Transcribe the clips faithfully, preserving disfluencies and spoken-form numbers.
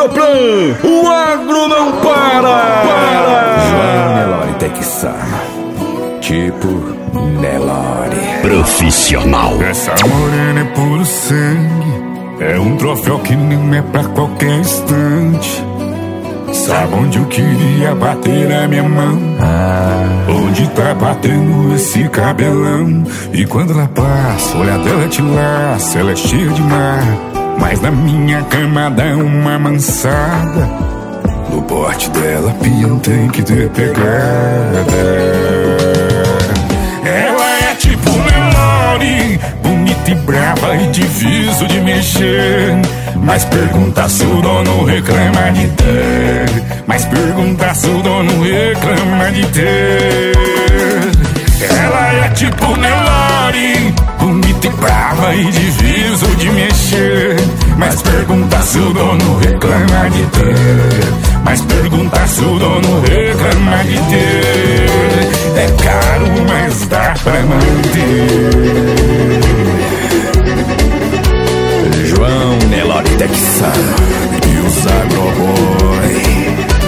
Aeroplan, o agro não para! para. João Nelore Texano, tipo Nelore. Profissional. Essa morena é puro sangue, é um troféu que não é pra qualquer instante. Sabe onde eu queria bater a minha mão? Ah. Onde tá batendo esse cabelão? E quando ela passa, olha dela te laça, ela é cheia de mar, mas na minha cama dá uma mansada. No porte dela, peão tem que ter pegada. Ela é tipo Nelore, bonita e brava e difícil de mexer. Mas pergunta se o dono reclama de ter. Mas pergunta se o dono reclama de ter. Ela é tipo Nelore, bonita e brava e difícil de mexer. Mas pergunta se o dono reclama de ter. Mas pergunta se o dono reclama de ter. É caro, mas dá pra manter. João Nelore Texano e os Agroboy.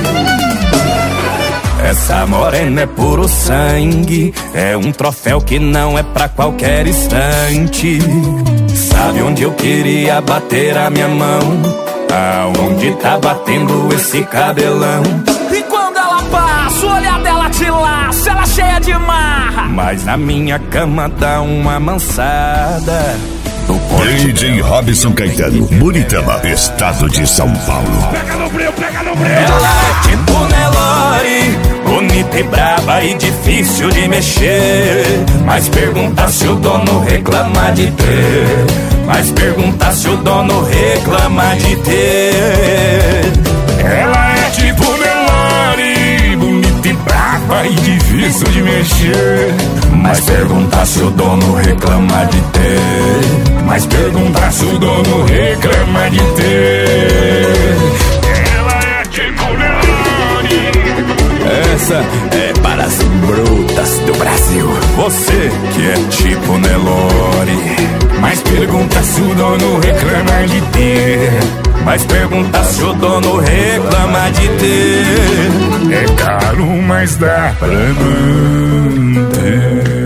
Essa morena é puro sangue, é um troféu que não é pra qualquer instante. Sabe onde eu queria bater a minha mão? Aonde tá batendo esse cabelão? E quando ela passa, o olhar dela te laça, ela cheia de marra, mas na minha cama dá uma mansada. D J Robson Caetano, Buritama, estado de São Paulo. Pega no breu, pega no breu. Ela é tipo Nelore, bonita e braba e difícil de mexer. Mas pergunta se o dono reclama de ter. Mas pergunta se o dono reclama de ter. Ela é tipo Nelore, bonita e brava e difícil de mexer. Mas pergunta se o dono reclama de ter. Mas pergunta se o dono reclama de ter. Ela é tipo Nelore. Essa é para as brutas do Brasil. Você que é tipo Nelore. Mas pergunta se o dono reclama de ter. Mas pergunta se o dono reclama de ter. É caro, mas dá pra manter.